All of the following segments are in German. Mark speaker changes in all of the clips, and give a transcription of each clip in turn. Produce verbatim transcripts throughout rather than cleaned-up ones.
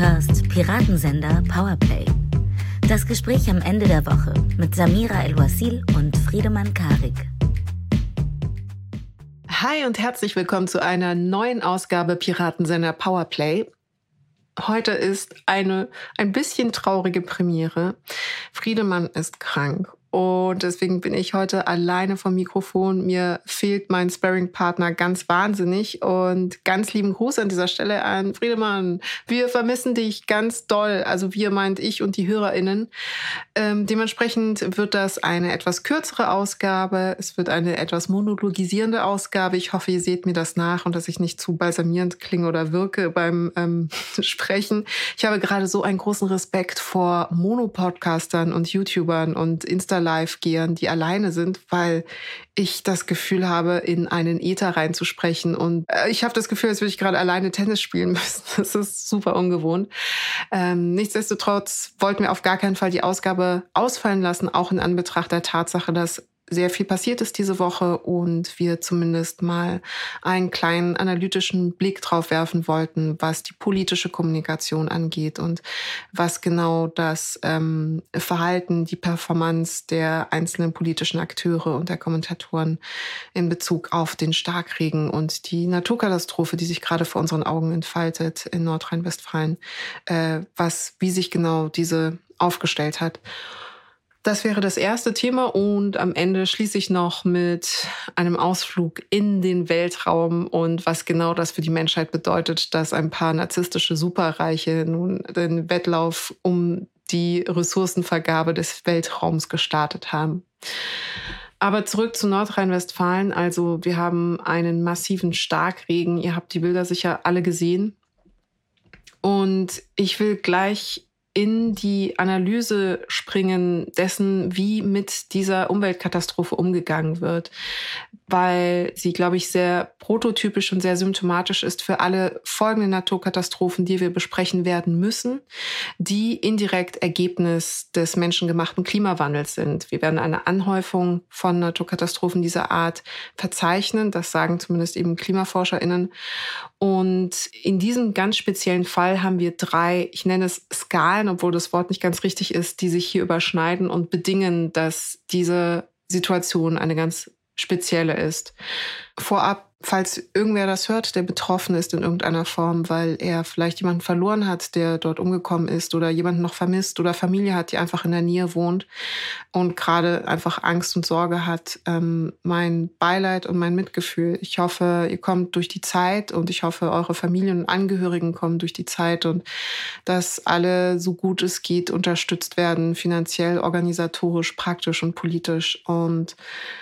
Speaker 1: hörst Piratensender Powerplay. Das Gespräch am Ende der Woche mit Samira El-Wasil und Friedemann Karik.
Speaker 2: Hi und herzlich willkommen zu einer neuen Ausgabe Piratensender Powerplay. Heute ist eine ein bisschen traurige Premiere. Friedemann ist krank und deswegen bin ich heute alleine vom Mikrofon. Mir fehlt mein Sparring-Partner ganz wahnsinnig und ganz lieben Gruß an dieser Stelle an Friedemann. Wir vermissen dich ganz doll, also wir meint ich und die HörerInnen. Ähm, dementsprechend wird das eine etwas kürzere Ausgabe. Es wird eine etwas monologisierende Ausgabe. Ich hoffe, ihr seht mir das nach und dass ich nicht zu balsamierend klinge oder wirke beim ähm, Sprechen. Ich habe gerade so einen großen Respekt vor Monopodcastern und YouTubern und Insta-Live-Gehern, die alleine sind, weil ich das Gefühl habe, in einen Äther reinzusprechen. Und äh, ich habe das Gefühl, als würde ich gerade alleine Tennis spielen müssen. Das ist super ungewohnt. Ähm, nichtsdestotrotz wollten wir auf gar keinen Fall die Ausgabe ausfallen lassen, auch in Anbetracht der Tatsache, dass sehr viel passiert ist diese Woche und wir zumindest mal einen kleinen analytischen Blick drauf werfen wollten, was die politische Kommunikation angeht und was genau das ähm, Verhalten, die Performance der einzelnen politischen Akteure und der Kommentatoren in Bezug auf den Starkregen und die Naturkatastrophe, die sich gerade vor unseren Augen entfaltet in Nordrhein-Westfalen, äh, was, wie sich genau diese aufgestellt hat. Das wäre das erste Thema und am Ende schließe ich noch mit einem Ausflug in den Weltraum und was genau das für die Menschheit bedeutet, dass ein paar narzisstische Superreiche nun den Wettlauf um die Ressourcenvergabe des Weltraums gestartet haben. Aber zurück zu Nordrhein-Westfalen. Also wir haben einen massiven Starkregen. Ihr habt die Bilder sicher alle gesehen. Und ich will gleich in die Analyse springen dessen, wie mit dieser Umweltkatastrophe umgegangen wird, weil sie, glaube ich, sehr prototypisch und sehr symptomatisch ist für alle folgenden Naturkatastrophen, die wir besprechen werden müssen, die indirekt Ergebnis des menschengemachten Klimawandels sind. Wir werden eine Anhäufung von Naturkatastrophen dieser Art verzeichnen, das sagen zumindest eben KlimaforscherInnen. Und in diesem ganz speziellen Fall haben wir drei, ich nenne es Skalen, obwohl das Wort nicht ganz richtig ist, die sich hier überschneiden und bedingen, dass diese Situation eine ganz spezielle ist. Vorab, falls irgendwer das hört, der betroffen ist in irgendeiner Form, weil er vielleicht jemanden verloren hat, der dort umgekommen ist oder jemanden noch vermisst oder Familie hat, die einfach in der Nähe wohnt und gerade einfach Angst und Sorge hat, ähm, mein Beileid und mein Mitgefühl. Ich hoffe, ihr kommt durch die Zeit und ich hoffe, eure Familien und Angehörigen kommen durch die Zeit und dass alle, so gut es geht, unterstützt werden, finanziell, organisatorisch, praktisch und politisch. Und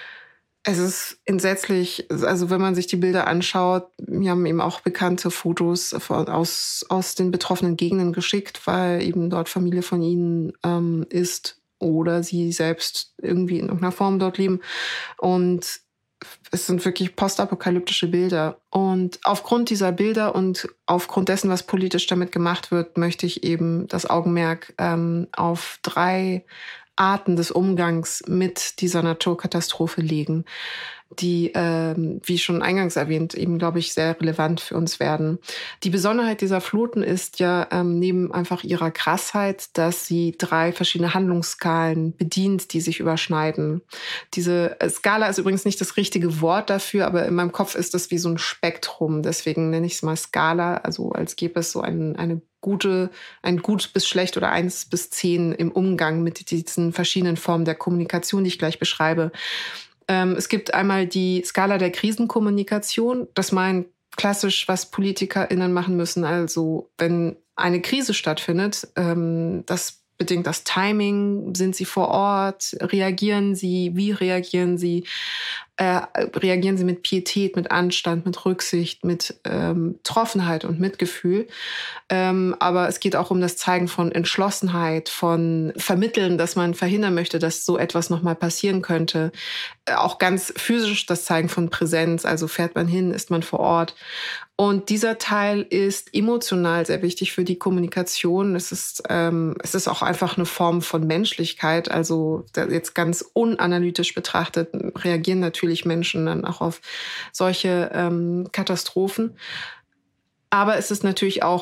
Speaker 2: es ist entsetzlich, also wenn man sich die Bilder anschaut, wir haben eben auch bekannte Fotos aus, aus den betroffenen Gegenden geschickt, weil eben dort Familie von ihnen ähm, ist oder sie selbst irgendwie in irgendeiner Form dort leben. Und es sind wirklich postapokalyptische Bilder. Und aufgrund dieser Bilder und aufgrund dessen, was politisch damit gemacht wird, möchte ich eben das Augenmerk ähm, auf drei Arten des Umgangs mit dieser Naturkatastrophe legen, die, ähm, wie schon eingangs erwähnt, eben, glaube ich, sehr relevant für uns werden. Die Besonderheit dieser Fluten ist ja ähm, neben einfach ihrer Krassheit, dass sie drei verschiedene Handlungsskalen bedient, die sich überschneiden. Diese Skala ist übrigens nicht das richtige Wort dafür, aber in meinem Kopf ist das wie so ein Spektrum. Deswegen nenne ich es mal Skala, also als gäbe es so ein, eine gute, ein gut bis schlecht oder eins bis zehn im Umgang mit diesen verschiedenen Formen der Kommunikation, die ich gleich beschreibe. Ähm, es gibt einmal die Skala der Krisenkommunikation. Das meint klassisch, was PolitikerInnen machen müssen. Also wenn eine Krise stattfindet, ähm, das bedingt das Timing. Sind sie vor Ort? Reagieren sie? Wie reagieren sie? Äh, reagieren sie mit Pietät, mit Anstand, mit Rücksicht, mit ähm, Betroffenheit und Mitgefühl. Ähm, aber es geht auch um das Zeigen von Entschlossenheit, von Vermitteln, dass man verhindern möchte, dass so etwas nochmal passieren könnte. Äh, auch ganz physisch das Zeigen von Präsenz, also fährt man hin, ist man vor Ort. Und dieser Teil ist emotional sehr wichtig für die Kommunikation. Es ist, ähm, es ist auch einfach eine Form von Menschlichkeit. Also jetzt ganz unanalytisch betrachtet reagieren natürlich Menschen dann auch auf solche ähm, Katastrophen. Aber es ist natürlich auch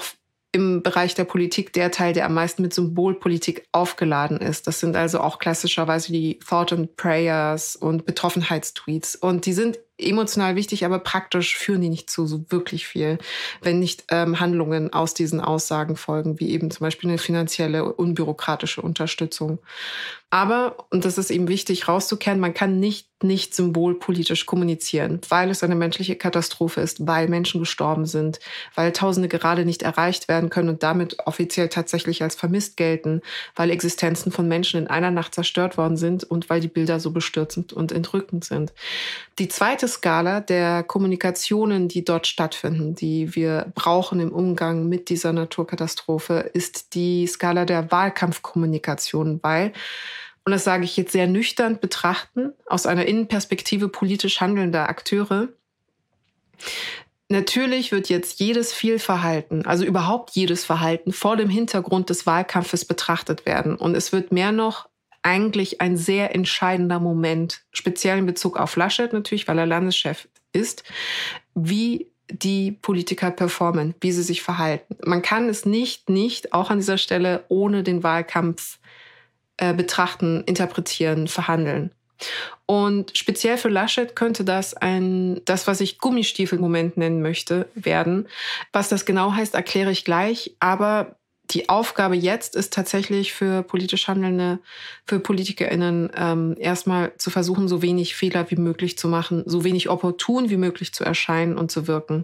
Speaker 2: im Bereich der Politik der Teil, der am meisten mit Symbolpolitik aufgeladen ist. Das sind also auch klassischerweise die Thought and Prayers und Betroffenheitstweets. Und die sind emotional wichtig, aber praktisch führen die nicht zu so wirklich viel, wenn nicht ähm, Handlungen aus diesen Aussagen folgen, wie eben zum Beispiel eine finanzielle, unbürokratische Unterstützung. Aber, und das ist eben wichtig rauszukehren, man kann nicht nicht symbolpolitisch kommunizieren, weil es eine menschliche Katastrophe ist, weil Menschen gestorben sind, weil Tausende gerade nicht erreicht werden können und damit offiziell tatsächlich als vermisst gelten, weil Existenzen von Menschen in einer Nacht zerstört worden sind und weil die Bilder so bestürzend und entrückend sind. Die zweite Skala der Kommunikationen, die dort stattfinden, die wir brauchen im Umgang mit dieser Naturkatastrophe, ist die Skala der Wahlkampfkommunikation, weil, und das sage ich jetzt sehr nüchtern betrachten, aus einer Innenperspektive politisch handelnder Akteure, natürlich wird jetzt jedes Fehlverhalten, also überhaupt jedes Verhalten, vor dem Hintergrund des Wahlkampfes betrachtet werden. Und es wird mehr noch eigentlich ein sehr entscheidender Moment, speziell in Bezug auf Laschet natürlich, weil er Landeschef ist, wie die Politiker performen, wie sie sich verhalten. Man kann es nicht, nicht, auch an dieser Stelle, ohne den Wahlkampf äh, betrachten, interpretieren, verhandeln. Und speziell für Laschet könnte das ein, das, was ich Gummistiefel-Moment nennen möchte, werden. Was das genau heißt, erkläre ich gleich. Aber die Aufgabe jetzt ist tatsächlich für politisch Handelnde, für PolitikerInnen ähm, erstmal zu versuchen, so wenig Fehler wie möglich zu machen, so wenig opportun wie möglich zu erscheinen und zu wirken.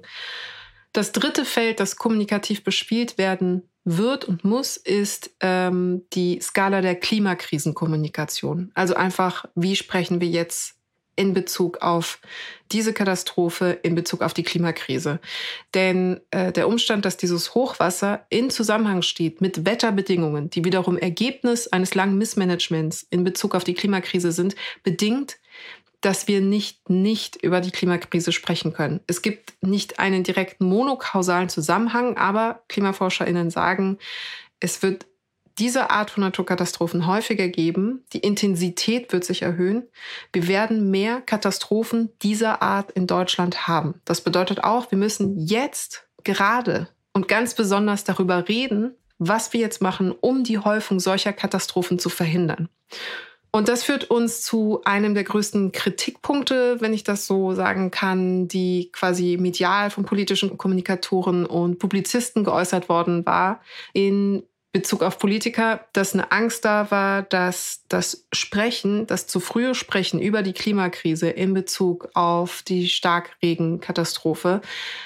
Speaker 2: Das dritte Feld, das kommunikativ bespielt werden wird und muss, ist ähm, die Skala der Klimakrisenkommunikation. Also einfach, wie sprechen wir jetzt in Bezug auf diese Katastrophe, in Bezug auf die Klimakrise. Denn äh, der Umstand, dass dieses Hochwasser in Zusammenhang steht mit Wetterbedingungen, die wiederum Ergebnis eines langen Missmanagements in Bezug auf die Klimakrise sind, bedingt, dass wir nicht nicht über die Klimakrise sprechen können. Es gibt nicht einen direkten monokausalen Zusammenhang, aber KlimaforscherInnen sagen, es wird diese Art von Naturkatastrophen häufiger geben. Die Intensität wird sich erhöhen. Wir werden mehr Katastrophen dieser Art in Deutschland haben. Das bedeutet auch, wir müssen jetzt gerade und ganz besonders darüber reden, was wir jetzt machen, um die Häufung solcher Katastrophen zu verhindern. Und das führt uns zu einem der größten Kritikpunkte, wenn ich das so sagen kann, die quasi medial von politischen Kommunikatoren und Publizisten geäußert worden war, in Bezug auf Politiker, dass eine Angst da war, dass das Sprechen, das zu frühe Sprechen über die Klimakrise in Bezug auf die Starkregenkatastrophe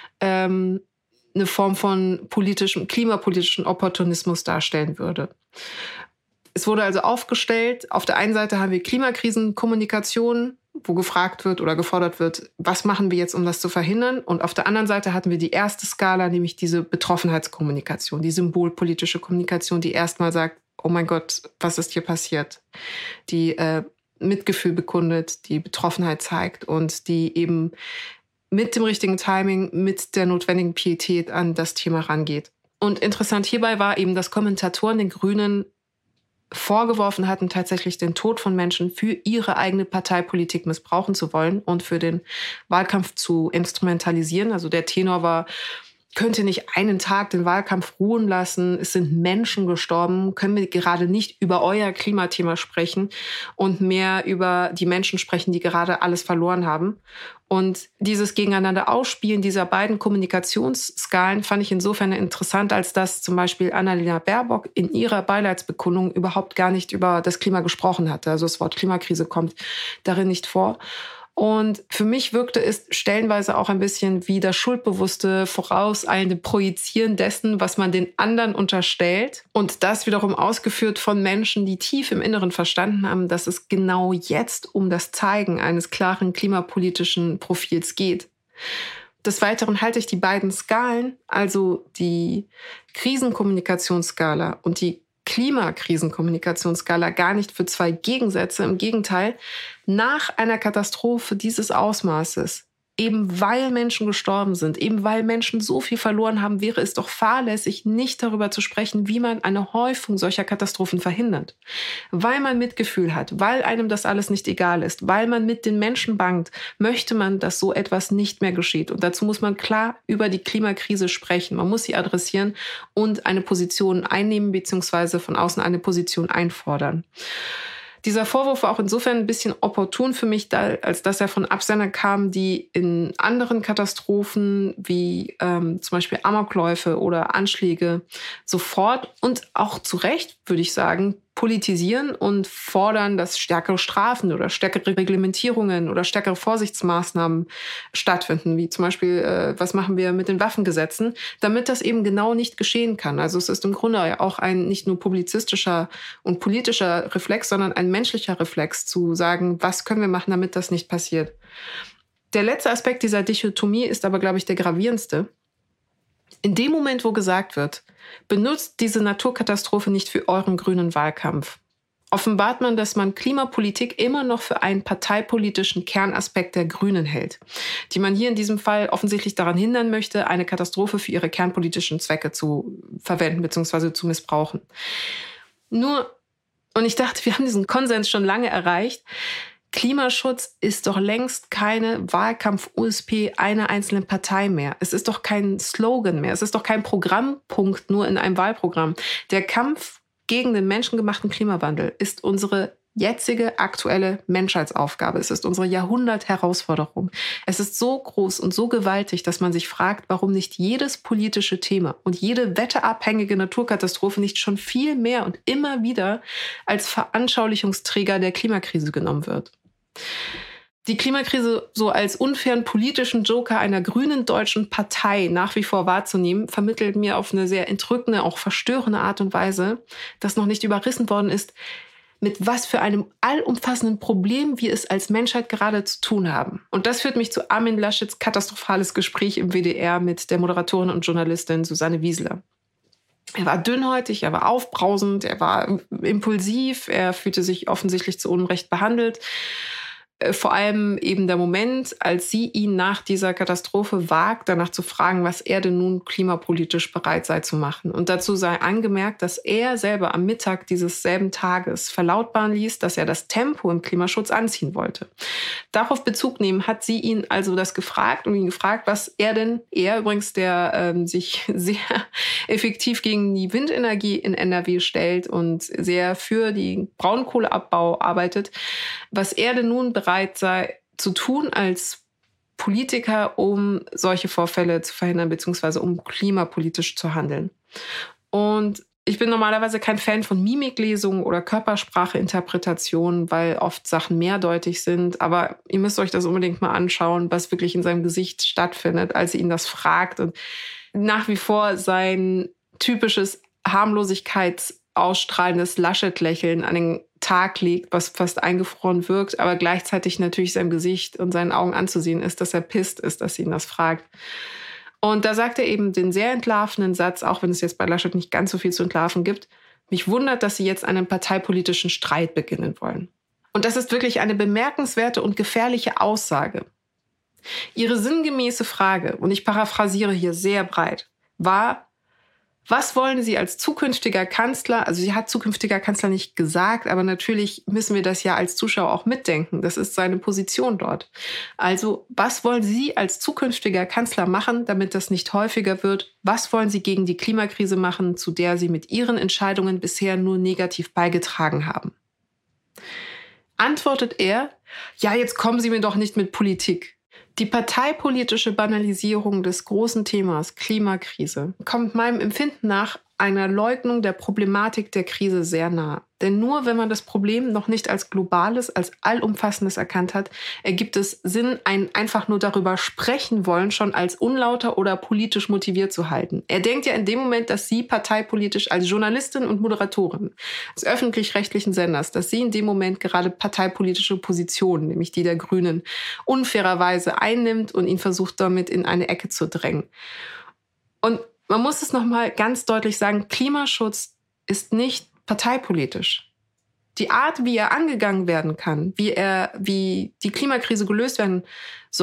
Speaker 2: ähm, eine Form von politischem, klimapolitischen Opportunismus darstellen würde. Es wurde also aufgestellt, auf der einen Seite haben wir Klimakrisenkommunikation, wo gefragt wird oder gefordert wird, was machen wir jetzt, um das zu verhindern? Und auf der anderen Seite hatten wir die erste Skala, nämlich diese Betroffenheitskommunikation, die symbolpolitische Kommunikation, die erstmal sagt, oh mein Gott, was ist hier passiert? Die äh, Mitgefühl bekundet, die Betroffenheit zeigt und die eben mit dem richtigen Timing, mit der notwendigen Pietät an das Thema rangeht. Und interessant hierbei war eben, dass Kommentatoren den Grünen vorgeworfen hatten, tatsächlich den Tod von Menschen für ihre eigene Parteipolitik missbrauchen zu wollen und für den Wahlkampf zu instrumentalisieren. Also der Tenor war, könnt ihr nicht einen Tag den Wahlkampf ruhen lassen? Es sind Menschen gestorben. Können wir gerade nicht über euer Klimathema sprechen und mehr über die Menschen sprechen, die gerade alles verloren haben? Und dieses Gegeneinander Ausspielen dieser beiden Kommunikationsskalen fand ich insofern interessant, als dass zum Beispiel Annalena Baerbock in ihrer Beileidsbekundung überhaupt gar nicht über das Klima gesprochen hatte. Also das Wort Klimakrise kommt darin nicht vor. Und für mich wirkte es stellenweise auch ein bisschen wie das schuldbewusste, vorauseilende Projizieren dessen, was man den anderen unterstellt. Und das wiederum ausgeführt von Menschen, die tief im Inneren verstanden haben, dass es genau jetzt um das Zeigen eines klaren klimapolitischen Profils geht. Des Weiteren halte ich die beiden Skalen, also die Krisenkommunikationsskala und die Klimakrisenkommunikationsskala gar nicht für zwei Gegensätze. Im Gegenteil, nach einer Katastrophe dieses Ausmaßes eben weil Menschen gestorben sind, eben weil Menschen so viel verloren haben, wäre es doch fahrlässig, nicht darüber zu sprechen, wie man eine Häufung solcher Katastrophen verhindert. Weil man Mitgefühl hat, weil einem das alles nicht egal ist, weil man mit den Menschen bangt, möchte man, dass so etwas nicht mehr geschieht. Und dazu muss man klar über die Klimakrise sprechen. Man muss sie adressieren und eine Position einnehmen, beziehungsweise von außen eine Position einfordern. Dieser Vorwurf war auch insofern ein bisschen opportun für mich, da, als dass er von Absendern kam, die in anderen Katastrophen wie ähm, zum Beispiel Amokläufe oder Anschläge sofort und auch zu Recht, würde ich sagen, politisieren und fordern, dass stärkere Strafen oder stärkere Reglementierungen oder stärkere Vorsichtsmaßnahmen stattfinden, wie zum Beispiel, äh, was machen wir mit den Waffengesetzen, damit das eben genau nicht geschehen kann. Also es ist im Grunde auch ein nicht nur publizistischer und politischer Reflex, sondern ein menschlicher Reflex zu sagen, was können wir machen, damit das nicht passiert. Der letzte Aspekt dieser Dichotomie ist aber, glaube ich, der gravierendste. In dem Moment, wo gesagt wird, benutzt diese Naturkatastrophe nicht für euren grünen Wahlkampf, offenbart man, dass man Klimapolitik immer noch für einen parteipolitischen Kernaspekt der Grünen hält, die man hier in diesem Fall offensichtlich daran hindern möchte, eine Katastrophe für ihre kernpolitischen Zwecke zu verwenden bzw. zu missbrauchen. Nur, und ich dachte, wir haben diesen Konsens schon lange erreicht, Klimaschutz ist doch längst keine Wahlkampf-U S P einer einzelnen Partei mehr. Es ist doch kein Slogan mehr. Es ist doch kein Programmpunkt nur in einem Wahlprogramm. Der Kampf gegen den menschengemachten Klimawandel ist unsere jetzige aktuelle Menschheitsaufgabe. Es ist unsere Jahrhundert-Herausforderung. Es ist so groß und so gewaltig, dass man sich fragt, warum nicht jedes politische Thema und jede wetterabhängige Naturkatastrophe nicht schon viel mehr und immer wieder als Veranschaulichungsträger der Klimakrise genommen wird. Die Klimakrise so als unfairen politischen Joker einer grünen deutschen Partei nach wie vor wahrzunehmen, vermittelt mir auf eine sehr entrückende, auch verstörende Art und Weise, dass noch nicht überrissen worden ist, mit was für einem allumfassenden Problem wir es als Menschheit gerade zu tun haben. Und das führt mich zu Armin Laschets katastrophales Gespräch im W D R mit der Moderatorin und Journalistin Susanne Wiesler. Er war dünnhäutig, er war aufbrausend, er war impulsiv, er fühlte sich offensichtlich zu Unrecht behandelt. Vor allem eben der Moment, als sie ihn nach dieser Katastrophe wagt, danach zu fragen, was er denn nun klimapolitisch bereit sei zu machen. Und dazu sei angemerkt, dass er selber am Mittag dieses selben Tages verlautbaren ließ, dass er das Tempo im Klimaschutz anziehen wollte. Darauf Bezug nehmen hat sie ihn also das gefragt und ihn gefragt, was er denn, er übrigens, der ähm, sich sehr effektiv gegen die Windenergie in N R W stellt und sehr für den Braunkohleabbau arbeitet, was er denn nun bereit sei zu tun als Politiker, um solche Vorfälle zu verhindern, beziehungsweise um klimapolitisch zu handeln. Und ich bin normalerweise kein Fan von Mimiklesungen oder Körperspracheinterpretationen, weil oft Sachen mehrdeutig sind. Aber ihr müsst euch das unbedingt mal anschauen, was wirklich in seinem Gesicht stattfindet, als sie ihn das fragt. Und nach wie vor sein typisches harmlosigkeitsausstrahlendes Laschet-Lächeln an den Tag legt, was fast eingefroren wirkt, aber gleichzeitig natürlich seinem Gesicht und seinen Augen anzusehen ist, dass er pisst ist, dass sie ihn das fragt. Und da sagt er eben den sehr entlarvenden Satz, auch wenn es jetzt bei Laschet nicht ganz so viel zu entlarven gibt: Mich wundert, dass Sie jetzt einen parteipolitischen Streit beginnen wollen. Und das ist wirklich eine bemerkenswerte und gefährliche Aussage. Ihre sinngemäße Frage, und ich paraphrasiere hier sehr breit, war: Was wollen Sie als zukünftiger Kanzler, also sie hat zukünftiger Kanzler nicht gesagt, aber natürlich müssen wir das ja als Zuschauer auch mitdenken. Das ist seine Position dort. Also, was wollen Sie als zukünftiger Kanzler machen, damit das nicht häufiger wird? Was wollen Sie gegen die Klimakrise machen, zu der Sie mit Ihren Entscheidungen bisher nur negativ beigetragen haben? Antwortet er: Ja, jetzt kommen Sie mir doch nicht mit Politik. Die parteipolitische Banalisierung des großen Themas Klimakrise kommt meinem Empfinden nach einer Leugnung der Problematik der Krise sehr nah. Denn nur wenn man das Problem noch nicht als globales, als allumfassendes erkannt hat, ergibt es Sinn, ein einfach nur darüber sprechen wollen, schon als unlauter oder politisch motiviert zu halten. Er denkt ja in dem Moment, dass sie parteipolitisch als Journalistin und Moderatorin des öffentlich-rechtlichen Senders, dass sie in dem Moment gerade parteipolitische Positionen, nämlich die der Grünen, unfairerweise einnimmt und ihn versucht, damit in eine Ecke zu drängen. Und man muss es nochmal ganz deutlich sagen, Klimaschutz ist nicht parteipolitisch. Die Art, wie er angegangen werden kann, wie er, wie die Klimakrise gelöst werden soll,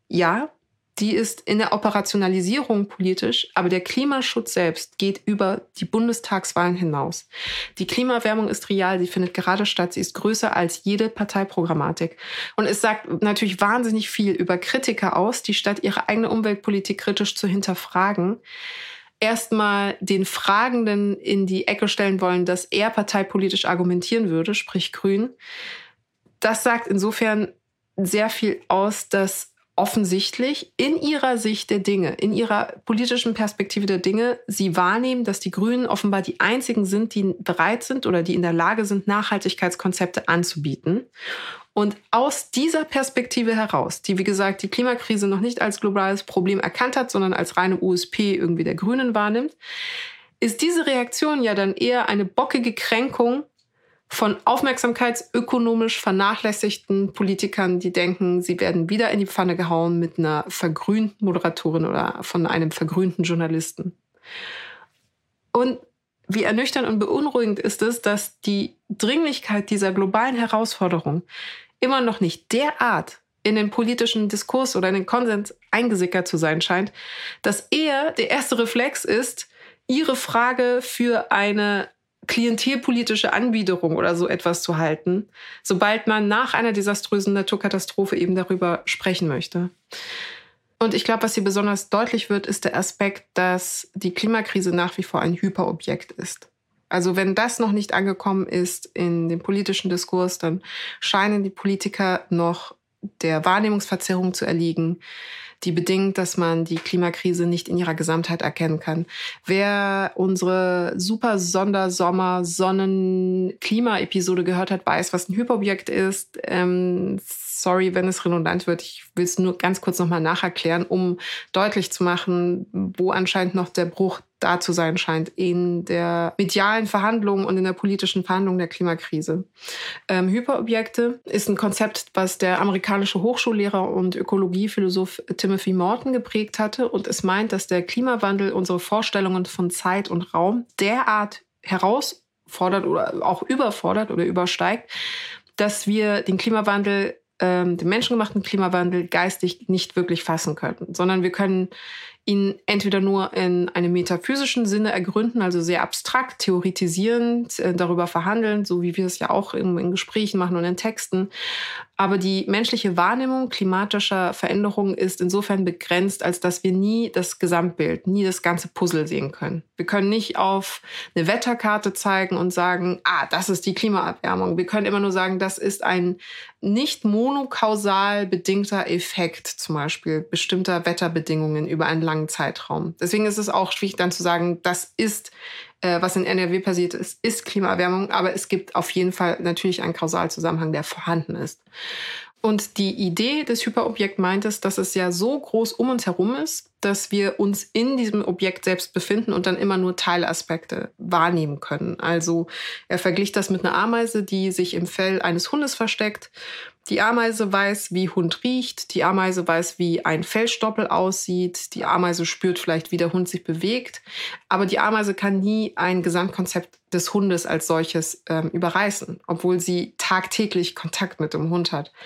Speaker 2: Ja, die ist in der Operationalisierung politisch, aber der Klimaschutz selbst geht über die Bundestagswahlen hinaus. Die Klimaerwärmung ist real, sie findet gerade statt, sie ist größer als jede Parteiprogrammatik. Und es sagt natürlich wahnsinnig viel über Kritiker aus, die statt ihre eigene Umweltpolitik kritisch zu hinterfragen, erstmal den Fragenden in die Ecke stellen wollen, dass er parteipolitisch argumentieren würde, sprich Grün. Das sagt insofern sehr viel aus, dass offensichtlich in ihrer Sicht der Dinge, in ihrer politischen Perspektive der Dinge, sie wahrnehmen, dass die Grünen offenbar die einzigen sind, die bereit sind oder die in der Lage sind, Nachhaltigkeitskonzepte anzubieten. Und aus dieser Perspektive heraus, die, wie gesagt, die Klimakrise noch nicht als globales Problem erkannt hat, sondern als reine U S P irgendwie der Grünen wahrnimmt, ist diese Reaktion ja dann eher eine bockige Kränkung von aufmerksamkeitsökonomisch vernachlässigten Politikern, die denken, sie werden wieder in die Pfanne gehauen mit einer vergrünten Moderatorin oder von einem vergrünten Journalisten. Und wie ernüchternd und beunruhigend ist es, dass die Dringlichkeit dieser globalen Herausforderung immer noch nicht derart in den politischen Diskurs oder in den Konsens eingesickert zu sein scheint, dass eher der erste Reflex ist, ihre Frage für eine klientelpolitische Anbiederung oder so etwas zu halten, sobald man nach einer desaströsen Naturkatastrophe eben darüber sprechen möchte. Und ich glaube, was hier besonders deutlich wird, ist der Aspekt, dass die Klimakrise nach wie vor ein Hyperobjekt ist. Also wenn das noch nicht angekommen ist in dem politischen Diskurs, dann scheinen die Politiker noch der Wahrnehmungsverzerrung zu erliegen, die bedingt, dass man die Klimakrise nicht in ihrer Gesamtheit erkennen kann. Wer unsere super Sonder-Sommer-Sonnen-Klima-Episode gehört hat, weiß, was ein Hyperobjekt ist. Ähm, sorry, wenn es redundant wird. Ich will es nur ganz kurz nochmal nacherklären, um deutlich zu machen, wo anscheinend noch der Bruch da zu sein scheint in der medialen Verhandlung und in der politischen Verhandlung der Klimakrise. Ähm, Hyperobjekte ist ein Konzept, was der amerikanische Hochschullehrer und Ökologiephilosoph Timothy Morton geprägt hatte. Und es meint, dass der Klimawandel unsere Vorstellungen von Zeit und Raum derart herausfordert oder auch überfordert oder übersteigt, dass wir den Klimawandel, ähm, den menschengemachten Klimawandel geistig nicht wirklich fassen können, sondern wir können ihn entweder nur in einem metaphysischen Sinne ergründen, also sehr abstrakt, theoretisierend, äh, darüber verhandeln, so wie wir es ja auch in, in Gesprächen machen und in Texten. Aber die menschliche Wahrnehmung klimatischer Veränderungen ist insofern begrenzt, als dass wir nie das Gesamtbild, nie das ganze Puzzle sehen können. Wir können nicht auf eine Wetterkarte zeigen und sagen, ah, das ist die Klimaerwärmung. Wir können immer nur sagen, das ist ein nicht monokausal bedingter Effekt, zum Beispiel bestimmter Wetterbedingungen über einen langen Zeitraum. Deswegen ist es auch schwierig dann zu sagen, das ist, äh, was in N R W passiert ist, ist Klimaerwärmung. Aber es gibt auf jeden Fall natürlich einen Kausalzusammenhang, der vorhanden ist. Und die Idee des Hyperobjekts meint es, dass es ja so groß um uns herum ist, dass wir uns in diesem Objekt selbst befinden und dann immer nur Teilaspekte wahrnehmen können. Also er verglich das mit einer Ameise, die sich im Fell eines Hundes versteckt. Die Ameise weiß, wie Hund riecht. Die Ameise weiß, wie ein Fellstoppel aussieht. Die Ameise spürt vielleicht, wie der Hund sich bewegt. Aber die Ameise kann nie ein Gesamtkonzept des Hundes als solches ähm, überreißen, obwohl sie tagtäglich Kontakt mit dem Hund hat.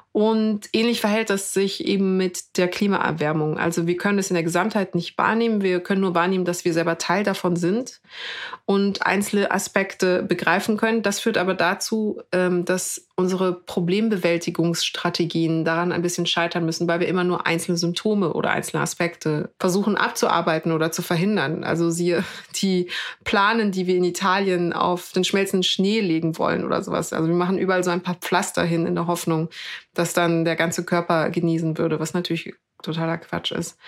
Speaker 2: Und ähnlich verhält es sich eben mit der Klimaerwärmung. Also wir können es in der Gesamtheit nicht wahrnehmen. Wir können nur wahrnehmen, dass wir selber Teil davon sind und einzelne Aspekte begreifen können. Das führt aber dazu, dass unsere Problembewältigungsstrategien daran ein bisschen scheitern müssen, weil wir immer nur einzelne Symptome oder einzelne Aspekte versuchen abzuarbeiten oder zu verhindern. Also siehe die Planen, die wir in Italien auf den schmelzenden Schnee legen wollen oder sowas. Also wir machen überall so ein paar Pflaster hin in der Hoffnung, dass dann der ganze Körper genießen würde, was natürlich totaler Quatsch ist.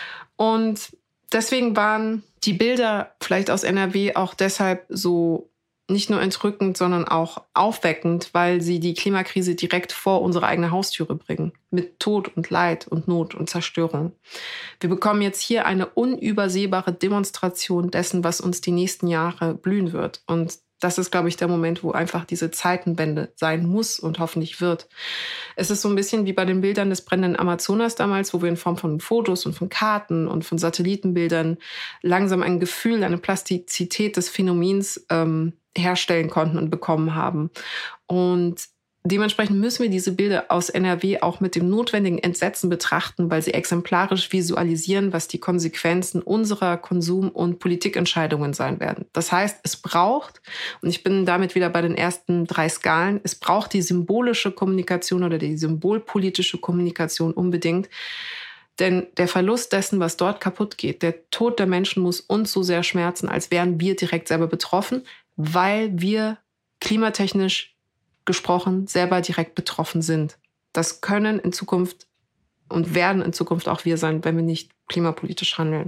Speaker 2: Und deswegen waren die Bilder vielleicht aus N R W auch deshalb so nicht nur entrückend, sondern auch aufweckend, weil sie die Klimakrise direkt vor unsere eigene Haustüre bringen. Mit Tod und Leid und Not und Zerstörung. Wir bekommen jetzt hier eine unübersehbare Demonstration dessen, was uns die nächsten Jahre blühen wird. Und das ist, glaube ich, der Moment, wo einfach diese Zeitenwende sein muss und hoffentlich wird. Es ist so ein bisschen wie bei den Bildern des brennenden Amazonas damals, wo wir in Form von Fotos und von Karten und von Satellitenbildern langsam ein Gefühl, eine Plastizität des Phänomens ähm, herstellen konnten und bekommen haben. Und Dementsprechend müssen wir diese Bilder aus N R W auch mit dem notwendigen Entsetzen betrachten, weil sie exemplarisch visualisieren, was die Konsequenzen unserer Konsum- und Politikentscheidungen sein werden. Das heißt, es braucht, und ich bin damit wieder bei den ersten drei Skalen, es braucht die symbolische Kommunikation oder die symbolpolitische Kommunikation unbedingt. Denn der Verlust dessen, was dort kaputt geht, der Tod der Menschen muss uns so sehr schmerzen, als wären wir direkt selber betroffen, weil wir klimatechnisch gesprochen selber direkt betroffen sind. Das können in Zukunft und werden in Zukunft auch wir sein, wenn wir nicht klimapolitisch handeln.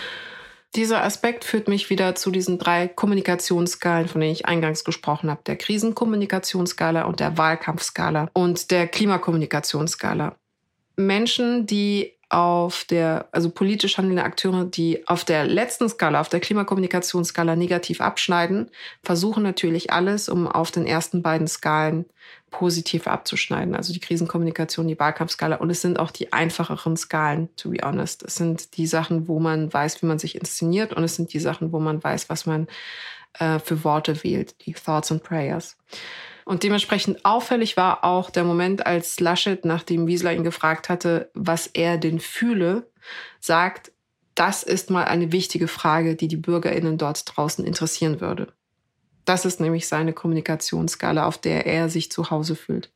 Speaker 2: Dieser Aspekt führt mich wieder zu diesen drei Kommunikationsskalen, von denen ich eingangs gesprochen habe. Der Krisenkommunikationsskala und der Wahlkampfskala und der Klimakommunikationsskala. Menschen, die auf der, also politisch handelnde Akteure, die auf der letzten Skala, auf der Klimakommunikationsskala negativ abschneiden, versuchen natürlich alles, um auf den ersten beiden Skalen positiv abzuschneiden. Also die Krisenkommunikation, die Wahlkampfskala. Und es sind auch die einfacheren Skalen, to be honest. Es sind die Sachen, wo man weiß, wie man sich inszeniert. Und es sind die Sachen, wo man weiß, was man äh, für Worte wählt. Die Thoughts and Prayers. Und dementsprechend auffällig war auch der Moment, als Laschet, nachdem Wieseler ihn gefragt hatte, was er denn fühle, sagt, das ist mal eine wichtige Frage, die die BürgerInnen dort draußen interessieren würde. Das ist nämlich seine Kommunikationsskala, auf der er sich zu Hause fühlt.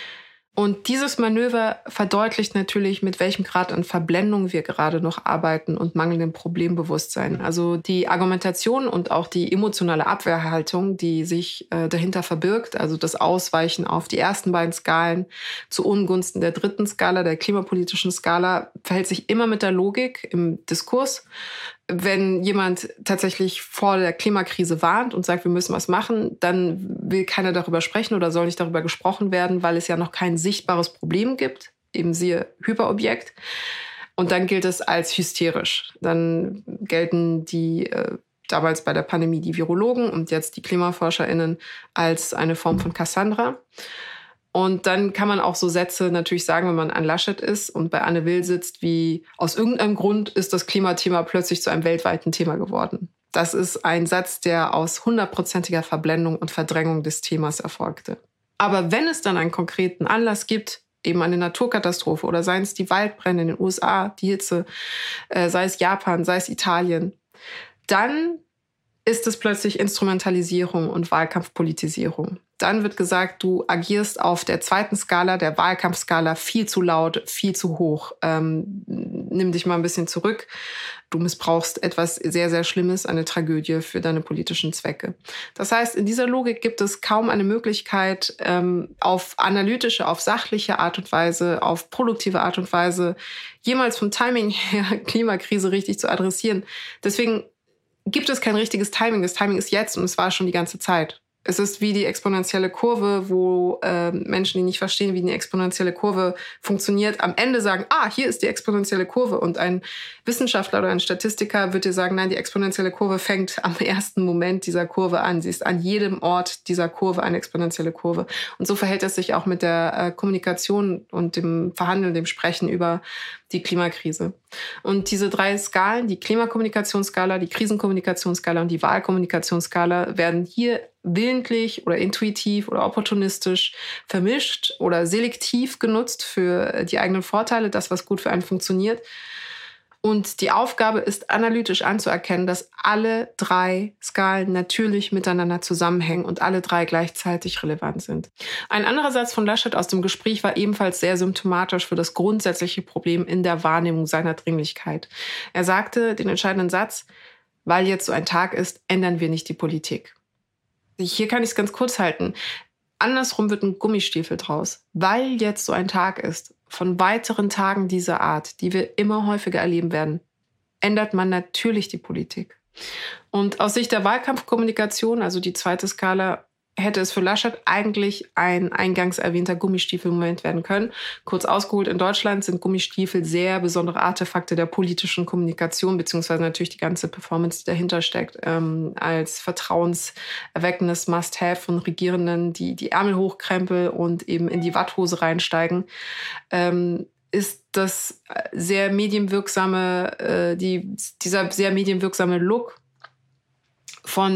Speaker 2: Und dieses Manöver verdeutlicht natürlich, mit welchem Grad an Verblendung wir gerade noch arbeiten und mangelndem Problembewusstsein. Also die Argumentation und auch die emotionale Abwehrhaltung, die sich äh, dahinter verbirgt, also das Ausweichen auf die ersten beiden Skalen zu Ungunsten der dritten Skala, der klimapolitischen Skala, verhält sich immer mit der Logik im Diskurs. Wenn jemand tatsächlich vor der Klimakrise warnt und sagt, wir müssen was machen, dann will keiner darüber sprechen oder soll nicht darüber gesprochen werden, weil es ja noch kein sichtbares Problem gibt, eben siehe Hyperobjekt. Und dann gilt es als hysterisch. Dann gelten die äh, damals bei der Pandemie die Virologen und jetzt die KlimaforscherInnen als eine Form von Cassandra. Und dann kann man auch so Sätze natürlich sagen, wenn man an Laschet ist und bei Anne Will sitzt, wie aus irgendeinem Grund ist das Klimathema plötzlich zu einem weltweiten Thema geworden. Das ist ein Satz, der aus hundertprozentiger Verblendung und Verdrängung des Themas erfolgte. Aber wenn es dann einen konkreten Anlass gibt, eben eine Naturkatastrophe oder seien es die Waldbrände in den U S A, die Hitze, äh, sei es Japan, sei es Italien, dann ist es plötzlich Instrumentalisierung und Wahlkampfpolitisierung. Dann wird gesagt, du agierst auf der zweiten Skala, der Wahlkampfskala, viel zu laut, viel zu hoch. Ähm, nimm dich mal ein bisschen zurück. Du missbrauchst etwas sehr, sehr Schlimmes, eine Tragödie für deine politischen Zwecke. Das heißt, in dieser Logik gibt es kaum eine Möglichkeit, ähm, auf analytische, auf sachliche Art und Weise, auf produktive Art und Weise, jemals vom Timing her Klimakrise richtig zu adressieren. Deswegen gibt es kein richtiges Timing. Das Timing ist jetzt und es war schon die ganze Zeit. Es ist wie die exponentielle Kurve, wo äh, Menschen, die nicht verstehen, wie eine exponentielle Kurve funktioniert, am Ende sagen, ah, hier ist die exponentielle Kurve. Und ein Wissenschaftler oder ein Statistiker wird dir sagen, nein, die exponentielle Kurve fängt am ersten Moment dieser Kurve an. Sie ist an jedem Ort dieser Kurve eine exponentielle Kurve. Und so verhält es sich auch mit der äh, Kommunikation und dem Verhandeln, dem Sprechen über die Klimakrise. Und diese drei Skalen, die Klimakommunikationsskala, die Krisenkommunikationsskala und die Wahlkommunikationsskala, werden hier willentlich oder intuitiv oder opportunistisch vermischt oder selektiv genutzt für die eigenen Vorteile, das, was gut für einen funktioniert. Und die Aufgabe ist, analytisch anzuerkennen, dass alle drei Skalen natürlich miteinander zusammenhängen und alle drei gleichzeitig relevant sind. Ein anderer Satz von Laschet aus dem Gespräch war ebenfalls sehr symptomatisch für das grundsätzliche Problem in der Wahrnehmung seiner Dringlichkeit. Er sagte den entscheidenden Satz, weil jetzt so ein Tag ist, ändern wir nicht die Politik. Hier kann ich es ganz kurz halten. Andersrum wird ein Gummistiefel draus. Weil jetzt so ein Tag ist, von weiteren Tagen dieser Art, die wir immer häufiger erleben werden, ändert man natürlich die Politik. Und aus Sicht der Wahlkampfkommunikation, also die zweite Skala, hätte es für Laschet eigentlich ein eingangs erwähnter Gummistiefel-Moment werden können. Kurz ausgeholt, in Deutschland sind Gummistiefel sehr besondere Artefakte der politischen Kommunikation, beziehungsweise natürlich die ganze Performance, die dahinter steckt, ähm, als vertrauenserweckendes Must-Have von Regierenden, die die Ärmel hochkrempeln und eben in die Watthose reinsteigen, ähm, ist das sehr medienwirksame, äh, die, dieser sehr medienwirksame Look von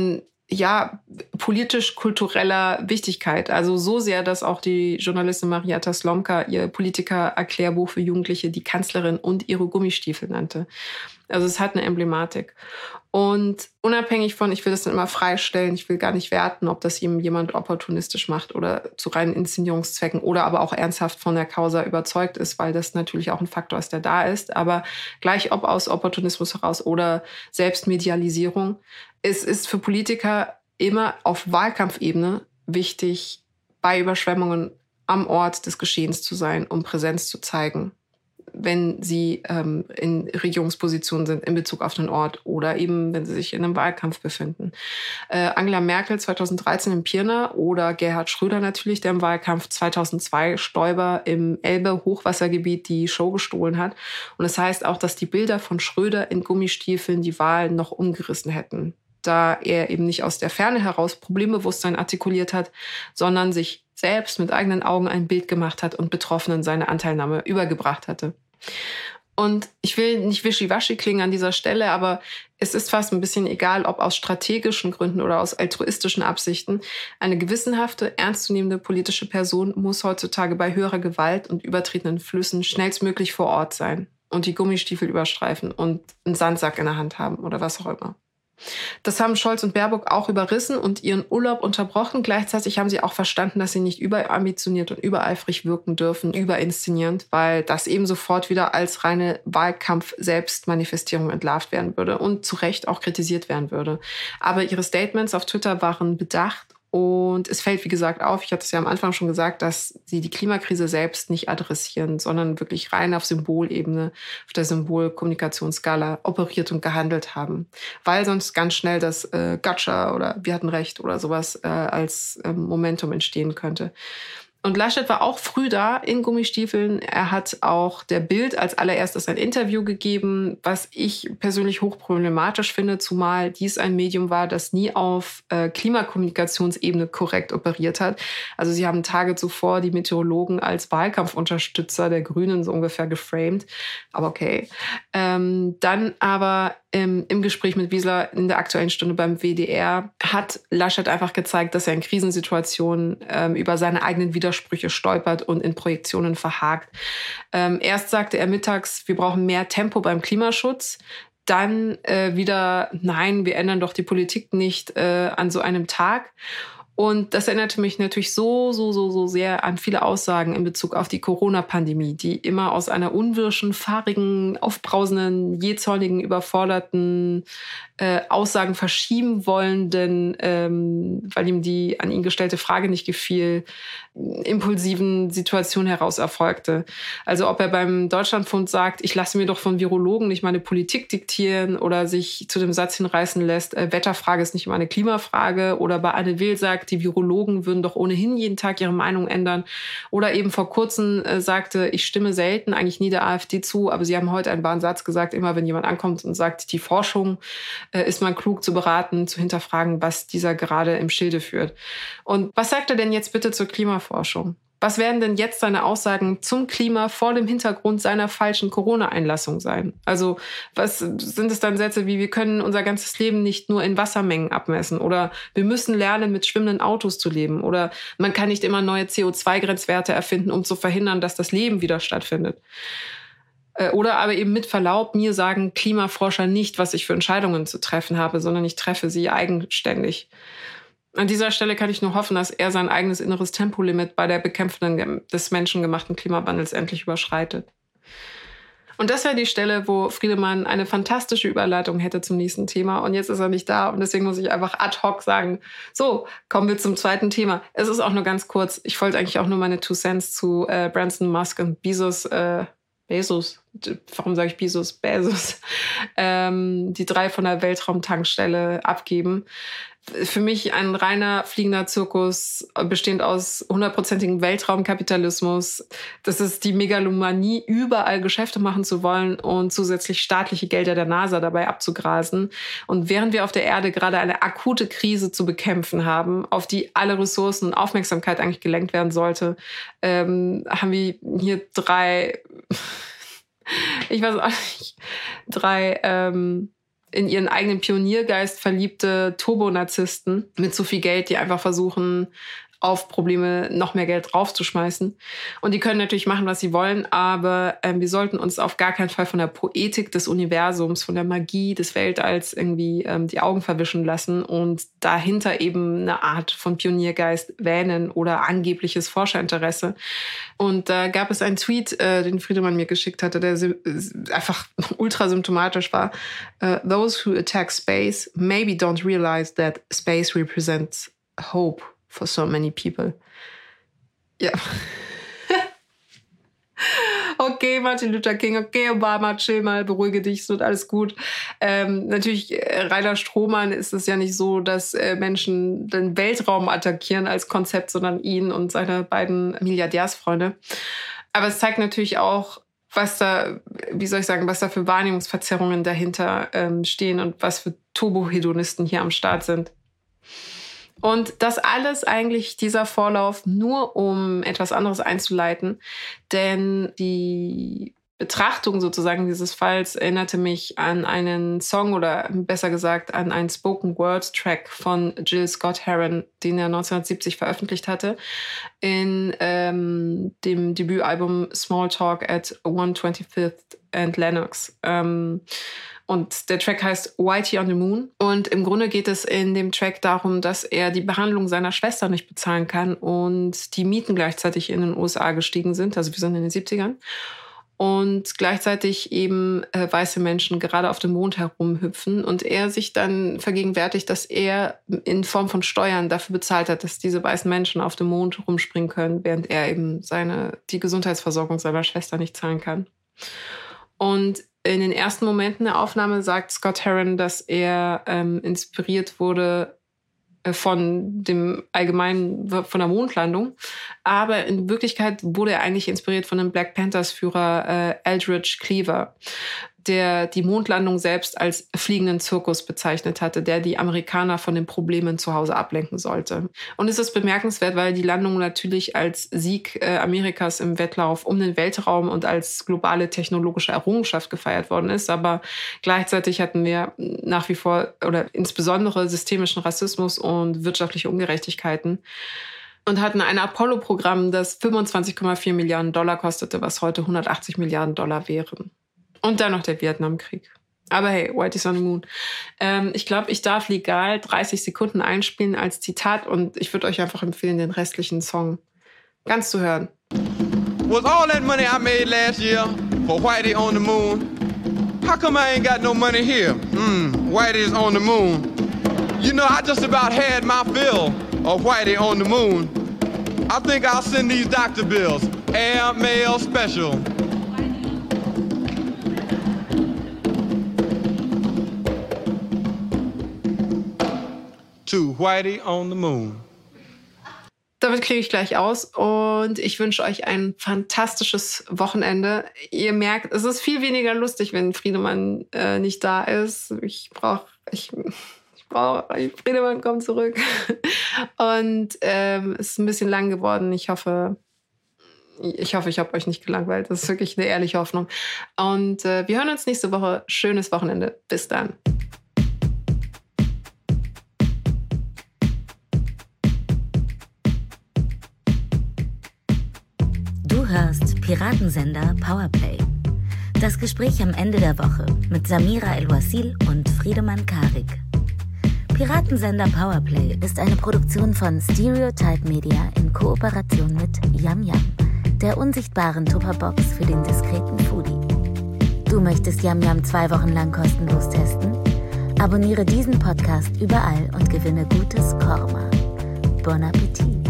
Speaker 2: ja, politisch-kultureller Wichtigkeit. Also so sehr, dass auch die Journalistin Marietta Slomka ihr Politiker-Erklärbuch für Jugendliche die Kanzlerin und ihre Gummistiefel nannte. Also es hat eine Emblematik. Und unabhängig von, ich will das dann immer freistellen, ich will gar nicht werten, ob das ihm jemand opportunistisch macht oder zu reinen Inszenierungszwecken oder aber auch ernsthaft von der Causa überzeugt ist, weil das natürlich auch ein Faktor ist, der da ist. Aber gleich ob aus Opportunismus heraus oder Selbstmedialisierung, es ist für Politiker immer auf Wahlkampfebene wichtig, bei Überschwemmungen am Ort des Geschehens zu sein, um Präsenz zu zeigen, wenn sie ähm, in Regierungspositionen sind in Bezug auf den Ort oder eben, wenn sie sich in einem Wahlkampf befinden. Äh, Angela Merkel zweitausenddreizehn in Pirna oder Gerhard Schröder natürlich, der im Wahlkampf zweitausendzwei Stoiber im Elbe-Hochwassergebiet die Show gestohlen hat. Und das heißt auch, dass die Bilder von Schröder in Gummistiefeln die Wahlen noch umgerissen hätten, da er eben nicht aus der Ferne heraus Problembewusstsein artikuliert hat, sondern sich selbst mit eigenen Augen ein Bild gemacht hat und Betroffenen seine Anteilnahme übergebracht hatte. Und ich will nicht wischiwaschi klingen an dieser Stelle, aber es ist fast ein bisschen egal, ob aus strategischen Gründen oder aus altruistischen Absichten. Eine gewissenhafte, ernstzunehmende politische Person muss heutzutage bei höherer Gewalt und übertretenen Flüssen schnellstmöglich vor Ort sein und die Gummistiefel überstreifen und einen Sandsack in der Hand haben oder was auch immer. Das haben Scholz und Baerbock auch überrissen und ihren Urlaub unterbrochen. Gleichzeitig haben sie auch verstanden, dass sie nicht überambitioniert und übereifrig wirken dürfen, überinszenierend, weil das eben sofort wieder als reine Wahlkampf-Selbstmanifestierung entlarvt werden würde und zu Recht auch kritisiert werden würde. Aber ihre Statements auf Twitter waren bedacht. Und es fällt, wie gesagt, auf, ich hatte es ja am Anfang schon gesagt, dass sie die Klimakrise selbst nicht adressieren, sondern wirklich rein auf Symbolebene, auf der Symbolkommunikationsskala operiert und gehandelt haben. Weil sonst ganz schnell das äh, Gotcha oder wir hatten recht oder sowas äh, als äh, Momentum entstehen könnte. Und Laschet war auch früh da in Gummistiefeln. Er hat auch der Bild als allererstes ein Interview gegeben, was ich persönlich hochproblematisch finde, zumal dies ein Medium war, das nie auf äh, Klimakommunikationsebene korrekt operiert hat. Also sie haben Tage zuvor die Meteorologen als Wahlkampfunterstützer der Grünen so ungefähr geframed. Aber okay. Ähm, dann aber im, im Gespräch mit Wieser in der Aktuellen Stunde beim W D R hat Laschet einfach gezeigt, dass er in Krisensituationen ähm, über seine eigenen Widersprüche stolpert und in Projektionen verhakt. Ähm, erst sagte er mittags, wir brauchen mehr Tempo beim Klimaschutz. Dann äh, wieder, nein, wir ändern doch die Politik nicht äh, an so einem Tag. Und das erinnerte mich natürlich so, so, so, so sehr an viele Aussagen in Bezug auf die Corona-Pandemie, die immer aus einer unwirschen, fahrigen, aufbrausenden, jähzornigen, überforderten äh, Aussagen verschieben wollenden, ähm, weil ihm die an ihn gestellte Frage nicht gefiel, impulsiven Situation heraus erfolgte. Also ob er beim Deutschlandfund sagt, ich lasse mir doch von Virologen nicht meine Politik diktieren oder sich zu dem Satz hinreißen lässt, äh, Wetterfrage ist nicht immer eine Klimafrage, oder bei Anne Will sagt, die Virologen würden doch ohnehin jeden Tag ihre Meinung ändern, oder eben vor kurzem äh, sagte, ich stimme selten eigentlich nie der AfD zu, aber sie haben heute einen wahren Satz gesagt, immer wenn jemand ankommt und sagt, die Forschung, äh, ist man klug zu beraten, zu hinterfragen, was dieser gerade im Schilde führt. Und was sagt er denn jetzt bitte zur Klimaforschung? Was werden denn jetzt seine Aussagen zum Klima vor dem Hintergrund seiner falschen Corona-Einlassung sein? Also was sind es dann Sätze wie, wir können unser ganzes Leben nicht nur in Wassermengen abmessen, oder wir müssen lernen, mit schwimmenden Autos zu leben, oder man kann nicht immer neue C O zwei Grenzwerte erfinden, um zu verhindern, dass das Leben wieder stattfindet. Oder aber eben mit Verlaub, mir sagen Klimaforscher nicht, was ich für Entscheidungen zu treffen habe, sondern ich treffe sie eigenständig. An dieser Stelle kann ich nur hoffen, dass er sein eigenes inneres Tempolimit bei der Bekämpfung des menschengemachten Klimawandels endlich überschreitet. Und das wäre die Stelle, wo Friedemann eine fantastische Überleitung hätte zum nächsten Thema. Und jetzt ist er nicht da und deswegen muss ich einfach ad hoc sagen, so, kommen wir zum zweiten Thema. Es ist auch nur ganz kurz. Ich wollte eigentlich auch nur meine Two Cents zu äh, Branson, Musk und Bezos, äh, Bezos, warum sage ich Bezos? Bezos, ähm, die drei von der Weltraumtankstelle abgeben. Für mich ein reiner fliegender Zirkus, bestehend aus hundertprozentigem Weltraumkapitalismus. Das ist die Megalomanie, überall Geschäfte machen zu wollen und zusätzlich staatliche Gelder der NASA dabei abzugrasen. Und während wir auf der Erde gerade eine akute Krise zu bekämpfen haben, auf die alle Ressourcen und Aufmerksamkeit eigentlich gelenkt werden sollte, ähm, haben wir hier drei, ich weiß auch nicht, drei, ähm, in ihren eigenen Pioniergeist verliebte Turbonarzissten mit so viel Geld, die einfach versuchen, auf Probleme noch mehr Geld draufzuschmeißen. Und die können natürlich machen, was sie wollen, aber ähm, wir sollten uns auf gar keinen Fall von der Poetik des Universums, von der Magie des Weltalls irgendwie ähm, die Augen verwischen lassen und dahinter eben eine Art von Pioniergeist wähnen oder angebliches Forscherinteresse. Und da gab es einen Tweet, äh, den Friedemann mir geschickt hatte, der einfach ultra symptomatisch war. Uh, Those who attack space maybe don't realize that space represents hope for so many people. Ja. Okay, Martin Luther King, okay, Obama, chill mal, beruhige dich, es wird alles gut. Ähm, natürlich, äh, Rainer Strohmann ist es ja nicht so, dass äh, Menschen den Weltraum attackieren als Konzept, sondern ihn und seine beiden Milliardärsfreunde. Aber es zeigt natürlich auch, was da, wie soll ich sagen, was da für Wahrnehmungsverzerrungen dahinter ähm, stehen und was für Turbohedonisten hier am Start sind. Und das alles eigentlich dieser Vorlauf nur, um etwas anderes einzuleiten. Denn die Betrachtung sozusagen dieses Falls erinnerte mich an einen Song oder besser gesagt an einen Spoken-Word-Track von Jill Scott Heron, den er neunzehnhundertsiebzig veröffentlicht hatte, in ähm, dem Debütalbum Small Talk at one twenty-fifth and Lenox. Ähm, Und der Track heißt Whitey on the Moon. Und im Grunde geht es in dem Track darum, dass er die Behandlung seiner Schwester nicht bezahlen kann und die Mieten gleichzeitig in den U S A gestiegen sind. Also wir sind in den siebzigern. Und gleichzeitig eben äh, weiße Menschen gerade auf dem Mond herumhüpfen. Und er sich dann vergegenwärtigt, dass er in Form von Steuern dafür bezahlt hat, dass diese weißen Menschen auf dem Mond rumspringen können, während er eben seine, die Gesundheitsversorgung seiner Schwester nicht zahlen kann. Und in den ersten Momenten der Aufnahme sagt Scott Heron, dass er ähm, inspiriert wurde äh, von dem allgemeinen, von der Mondlandung. Aber in Wirklichkeit wurde er eigentlich inspiriert von dem Black Panthers-Führer äh, Eldridge Cleaver, der die Mondlandung selbst als fliegenden Zirkus bezeichnet hatte, der die Amerikaner von den Problemen zu Hause ablenken sollte. Und es ist bemerkenswert, weil die Landung natürlich als Sieg äh, Amerikas im Wettlauf um den Weltraum und als globale technologische Errungenschaft gefeiert worden ist. Aber gleichzeitig hatten wir nach wie vor oder insbesondere systemischen Rassismus und wirtschaftliche Ungerechtigkeiten. Und hatten ein Apollo-Programm, das fünfundzwanzig Komma vier Milliarden Dollar kostete, was heute hundertachtzig Milliarden Dollar wären. Und dann noch der Vietnamkrieg. Aber hey, Whitey's on the Moon. Ähm, ich glaube, ich darf legal dreißig Sekunden einspielen als Zitat und ich würde euch einfach empfehlen, den restlichen Song ganz zu hören.
Speaker 3: Was all that money I made last year for Whitey on the Moon? How come I ain't got no money here? Mm, Whitey's on the moon. You know, I just about had my fill of Whitey on the moon. I think I'll send these doctor bills. Air mail special. To Whitey on the Moon.
Speaker 2: Damit kriege ich gleich aus und ich wünsche euch ein fantastisches Wochenende. Ihr merkt, es ist viel weniger lustig, wenn Friedemann äh, nicht da ist. Ich brauche, ich, ich brauche, Friedemann kommt zurück. Und ähm, es ist ein bisschen lang geworden. Ich hoffe, ich hoffe, ich habe euch nicht gelangweilt. Das ist wirklich eine ehrliche Hoffnung. Und äh, wir hören uns nächste Woche. Schönes Wochenende. Bis dann.
Speaker 1: Du hörst Piratensender Powerplay. Das Gespräch am Ende der Woche mit Samira El-Wasil und Friedemann Karik. Piratensender Powerplay ist eine Produktion von Stereotype Media in Kooperation mit Yam Yam, der unsichtbaren Tupperbox für den diskreten Foodie. Du möchtest Yam Yam zwei Wochen lang kostenlos testen? Abonniere diesen Podcast überall und gewinne gutes Korma. Bon Appetit!